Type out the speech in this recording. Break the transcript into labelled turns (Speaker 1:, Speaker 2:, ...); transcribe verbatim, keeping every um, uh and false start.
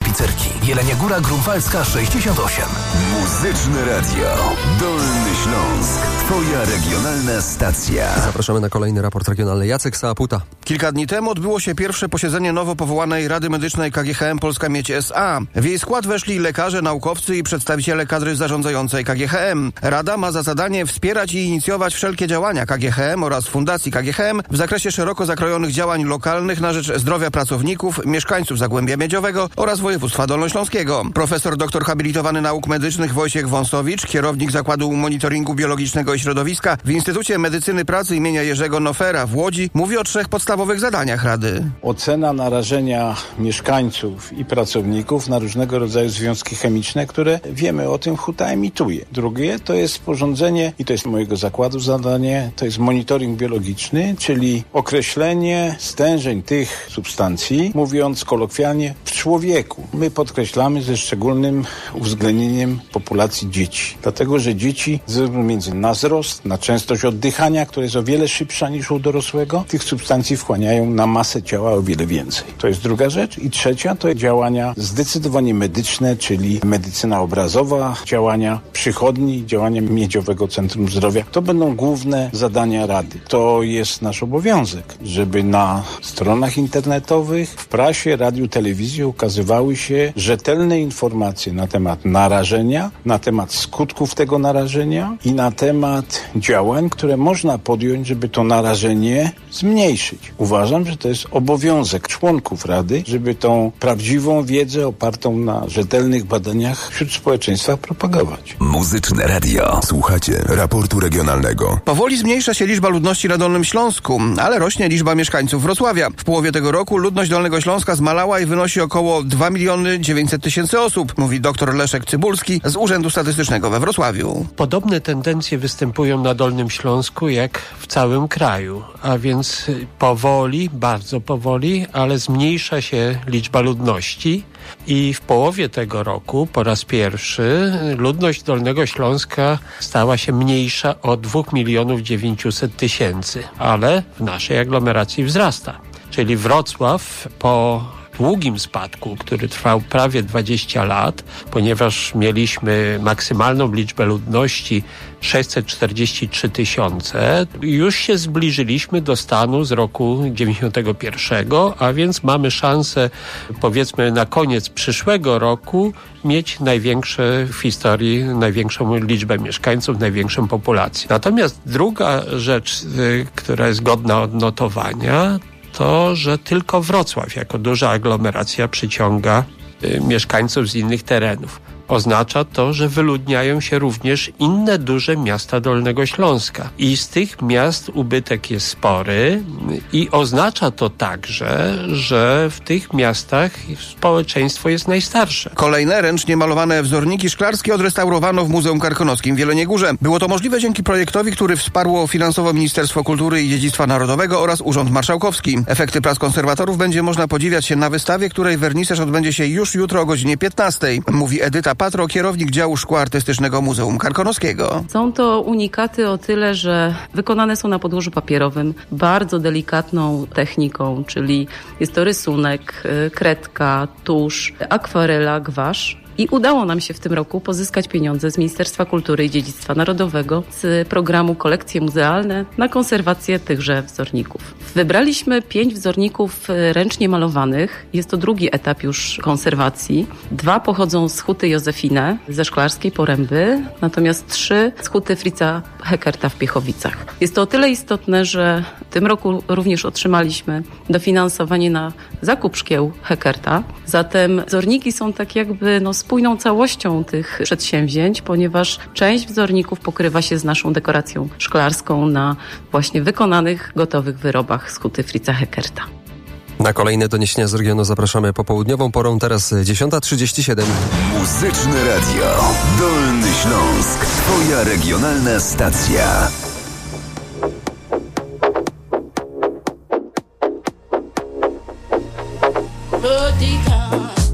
Speaker 1: Pizzerki. Jelenia Góra Grunwaldzka sześćdziesiąt osiem.
Speaker 2: Muzyczne Radio. Dolny Śląsk. Twoja regionalna stacja.
Speaker 3: Zapraszamy na kolejny raport regionalny. Jacek Saaputa.
Speaker 4: Kilka dni temu odbyło się pierwsze posiedzenie nowo powołanej Rady Medycznej K G H M Polska Miedź S A. W jej skład weszli lekarze, naukowcy i przedstawiciele kadry zarządzającej K G H M. Rada ma za zadanie wspierać i inicjować wszelkie działania K G H M oraz Fundacji K G H M w zakresie szeroko zakrojonych działań lokalnych na rzecz zdrowia pracowników, mieszkańców Zagłębia Miedziowego oraz województwa dolnośląskiego. Profesor doktor habilitowany nauk medycznych Wojciech Wąsowicz, kierownik Zakładu Monitoringu Biologicznego i Środowiska w Instytucie Medycyny Pracy imienia Jerzego Nofera w Łodzi, mówi o trzech podstawowych zadaniach Rady.
Speaker 5: Ocena narażenia mieszkańców i pracowników na różnego rodzaju związki chemiczne, które wiemy o tym huta emituje. Drugie to jest sporządzenie, i to jest mojego zakładu zadanie, to jest monitoring biologiczny, czyli określenie stężeń tych substancji, mówiąc kolokwialnie, w człowieku. My podkreślamy ze szczególnym uwzględnieniem populacji dzieci. Dlatego, że dzieci ze względu między na wzrost, na częstość oddychania, która jest o wiele szybsza niż u dorosłego, tych substancji wchłaniają na masę ciała o wiele więcej. To jest druga rzecz. I trzecia to działania zdecydowanie medyczne, czyli medycyna obrazowa, działania przychodni, działania Miedziowego Centrum Zdrowia. To będą główne zadania Rady. To jest nasz obowiązek, żeby na stronach internetowych, w prasie, radiu, telewizji ukazywały się rzetelne informacje na temat narażenia, na temat skutków tego narażenia i na temat działań, które można podjąć, żeby to narażenie zmniejszyć. Uważam, że to jest obowiązek członków Rady, żeby tą prawdziwą wiedzę opartą na rzetelnych badaniach wśród społeczeństwa propagować.
Speaker 2: Muzyczne Radio. Słuchacie raportu regionalnego.
Speaker 4: Powoli zmniejsza się liczba ludności na Dolnym Śląsku, ale rośnie liczba mieszkańców Wrocławia. W połowie tego roku ludność Dolnego Śląska zmalała i wynosi około dwa miliony dziewięćset tysięcy osób, mówi dr Leszek Cybulski z Urzędu Statystycznego we Wrocławiu.
Speaker 6: Podobne tendencje występują na Dolnym Śląsku jak w całym kraju, a więc powoli, bardzo powoli, ale zmniejsza się liczba ludności i w połowie tego roku po raz pierwszy ludność Dolnego Śląska stała się mniejsza o dwa miliony dziewięćset tysięcy, ale w naszej aglomeracji wzrasta. Czyli Wrocław po długim spadku, który trwał prawie dwadzieścia lat, ponieważ mieliśmy maksymalną liczbę ludności sześćset czterdzieści trzy tysiące, już się zbliżyliśmy do stanu z roku dziewięćdziesiątego pierwszego, a więc mamy szansę, powiedzmy na koniec przyszłego roku, mieć największe w historii, największą liczbę mieszkańców, największą populację. Natomiast druga rzecz, która jest godna odnotowania, to, że tylko Wrocław jako duża aglomeracja przyciąga y, mieszkańców z innych terenów. Oznacza to, że wyludniają się również inne duże miasta Dolnego Śląska. I z tych miast ubytek jest spory i oznacza to także, że w tych miastach społeczeństwo jest najstarsze.
Speaker 4: Kolejne ręcznie malowane wzorniki szklarskie odrestaurowano w Muzeum Karkonoskim w Jeleniej Górze. Było to możliwe dzięki projektowi, który wsparło finansowo Ministerstwo Kultury i Dziedzictwa Narodowego oraz Urząd Marszałkowski. Efekty prac konserwatorów będzie można podziwiać się na wystawie, której wernisaż odbędzie się już jutro o godzinie piętnastej, mówi Edyta Patro, kierownik działu szkła artystycznego Muzeum Karkonoskiego.
Speaker 7: Są to unikaty o tyle, że wykonane są na podłożu papierowym bardzo delikatną techniką, czyli jest to rysunek, kredka, tusz, akwarela, gwasz. I udało nam się w tym roku pozyskać pieniądze z Ministerstwa Kultury i Dziedzictwa Narodowego z programu Kolekcje Muzealne na konserwację tychże wzorników. Wybraliśmy pięć wzorników ręcznie malowanych. Jest to drugi etap już konserwacji. Dwa pochodzą z huty Józefine ze Szklarskiej Poręby, natomiast trzy z huty Fritza Heckerta w Piechowicach. Jest to o tyle istotne, że w tym roku również otrzymaliśmy dofinansowanie na zakup szkieł Heckerta. Zatem wzorniki są tak jakby no, spójną całością tych przedsięwzięć, ponieważ część wzorników pokrywa się z naszą dekoracją szklarską na właśnie wykonanych, gotowych wyrobach z huty Fritza Heckerta.
Speaker 3: Na kolejne doniesienia z regionu zapraszamy popołudniową porą, teraz dziesiąta trzydzieści siedem.
Speaker 2: Muzyczne Radio. Dolny Śląsk. Twoja regionalna stacja.
Speaker 8: Rhodicon.